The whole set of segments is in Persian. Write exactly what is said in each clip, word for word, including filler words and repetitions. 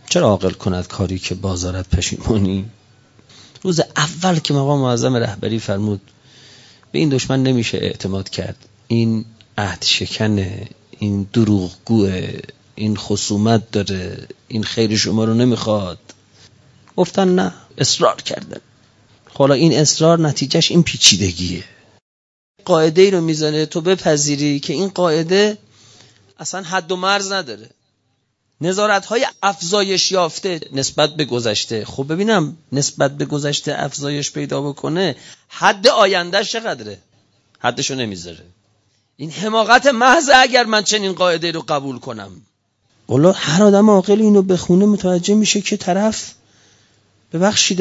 چرا عاقل کند کاری که بازارت پشیمانی؟ روز اول که مقام معظم رهبری فرمود به این دشمن نمیشه اعتماد کرد، این عهد شکنه، این دروغگوه، این خصومت داره، این خیر شما رو نمیخواد، گفتن نه، اصرار کردن. حالا این اصرار نتیجهش این پیچیدگیه. قاعده ای رو میزنه تو بپذیری که این قاعده اصلا حد و مرز نداره. نظارت‌های افزایش یافته نسبت به گذشته، خب ببینم نسبت به گذشته افزایش پیدا بکنه، حد آیندهش چقدره؟ حدشو نمیذاره. این حماقت محض اگر من چنین قاعده رو قبول کنم. والله هر آدم عاقل اینو بخونه متوجه میشه که طرف ببخشید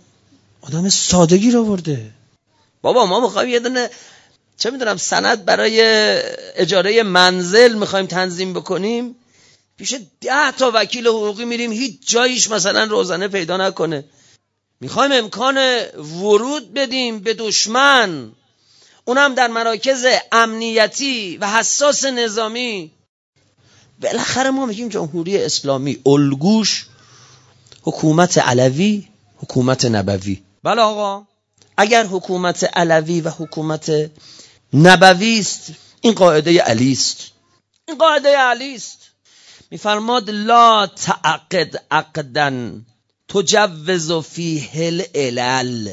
آدم سادگی رو آورده. بابا ما میخوایم یه دونه چه میدونم سند برای اجاره منزل میخوایم تنظیم بکنیم، پیش ده تا وکیل حقوقی میریم، هیچ جاییش مثلا روزنه پیدا نکنه. میخوایم امکان ورود بدیم به دشمن، اونم در مراکز امنیتی و حساس نظامی. بالاخره ما میگیم جمهوری اسلامی، الگوش حکومت علوی، حکومت نبوی. بله آقا، اگر حکومت علوی و حکومت نبوی است، این قاعده علی است. این قاعده علی است. میفرماد لا تعقد عقدا تجوز فیه العلل.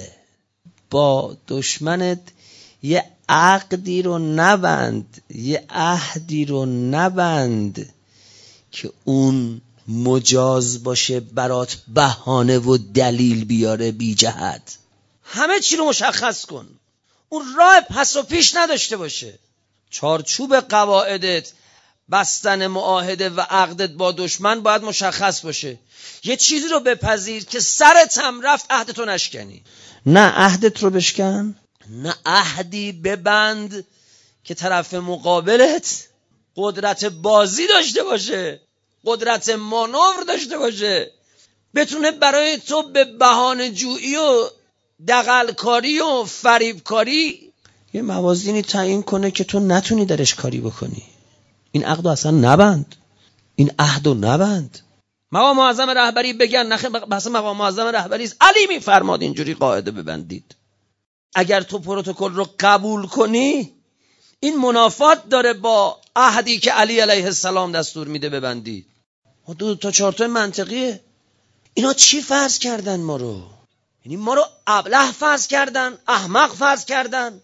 با دشمنت یه عقدی رو نبند، یه عهدی رو نبند که اون مجاز باشه برات بهانه و دلیل بیاره بی جهت. همه چی رو مشخص کن، اون راه پس و پیش نداشته باشه. چارچوب قواعدت، بستن معاهده و عقدت با دشمن باید مشخص باشه. یه چیزی رو بپذیر که سرت هم رفت عهدتو نشکنی. نه عهدت رو بشکن، نه عهدی ببند که طرف مقابلت قدرت بازی داشته باشه، قدرت مانور داشته باشه، بتونه برای تو به بهانه جویی و دغل‌کاری و فریبکاری یه موازینی تعیین کنه که تو نتونی درش کاری بکنی. این عقدو اصلا نبند، این عهدو نبند. مقام معظم رهبری بگن نخه بحث مقام معظم رهبری است، علی میفرماد اینجوری قاعده ببندید. اگر تو پروتکل رو قبول کنی، این منافات داره با عهدی که علی علیه السلام دستور میده ببندید. دو تا چهار تا منطقیه. اینا چی فرض کردن ما رو؟ یعنی ما رو ابله فرض کردن، احمق فرض کردن.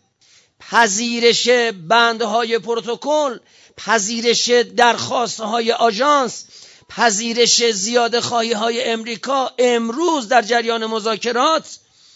پذیرش بندهای پروتکل، پذیرش درخواستهای آژانس، پذیرش زیاده خواهی های امریکا امروز در جریان مذاکرات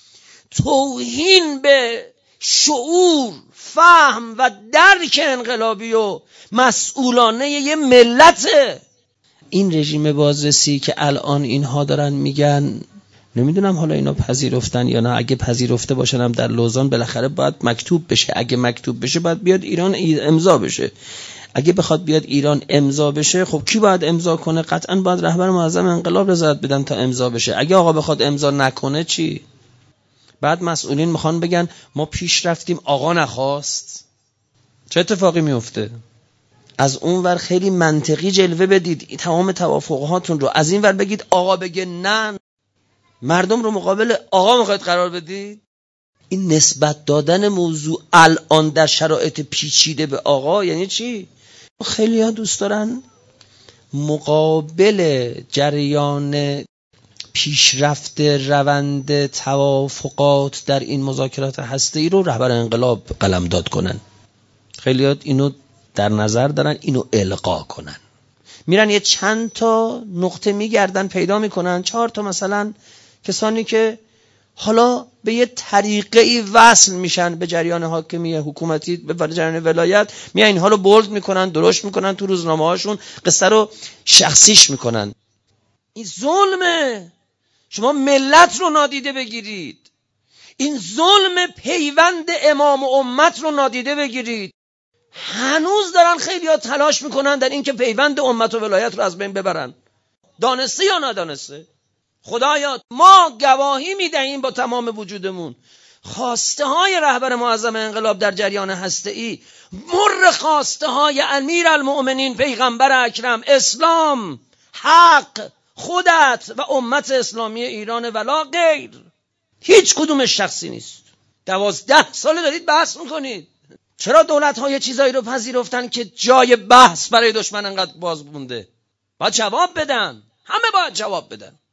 توهین به شعور، فهم و درک انقلابی و مسئولانه یه ملته. این رژیم بازرسی که الان اینها دارن میگن، نمیدونم حالا اینا پذیرفتن یا نه. اگه پذیرفته باشن هم در لوزان بالاخره باید مکتوب بشه. اگه مکتوب بشه باید بیاد ایران امضا بشه. اگه بخواد بیاد ایران امضا بشه، خب کی باید امضا کنه؟ قطعاً باید رهبر معظم انقلاب رضایت بدن تا امضا بشه. اگه آقا بخواد امضا نکنه چی؟ بعد مسئولین میخوان بگن ما پیش رفتیم آقا نخواست. چه اتفاقی میفته؟ از اون ور خیلی منطقی جلوه بدید تمام توافقهاتون رو، از این ور بگید آقا بگه نه، مردم رو مقابل آقا میخواید قرار بدید. این نسبت دادن موضوع الان در شرایط پیچیده به آقا یعنی چی؟ خیلی ها دوست دارن مقابل جریان پیشرفت روند توافقات در این مذاکرات هسته‌ای رو رهبر انقلاب قلمداد کنن. خیلی ها اینو در نظر دارن، اینو القا کنن. میرن یه چند تا نقطه میگردن پیدا میکنن، چهار تا مثلا کسانی که حالا به یه طریقه ای وصل میشن به جریان حاکمیت حکومتی، به جریان ولایت، میان اینها رو بولد میکنن، درشت میکنن، تو روزنامه هاشون قصه رو شخصیش میکنن. این ظلمه. شما ملت رو نادیده بگیرید. این ظلم پیوند امام و امت رو نادیده بگیرید. هنوز دارن خیلی ها تلاش میکنن در این که پیوند امت و ولایت رو از بین ببرن، دانسته یا ندانسته. خدایا ما گواهی میدهیم با تمام وجودمون خواسته های رهبر معظم انقلاب در جریان هسته‌ای مر خواسته های امیر المؤمنین پیغمبر اکرم، اسلام، حق، خودت و امت اسلامی ایران ولا غیر. هیچ کدومش شخصی نیست. دوازده ساله دارید بحث میکنید. چرا دولت ها یه چیزایی رو پذیرفتن که جای بحث برای دشمن انقدر باز مونده؟ باید جواب بدن. همه باید جواب بدن.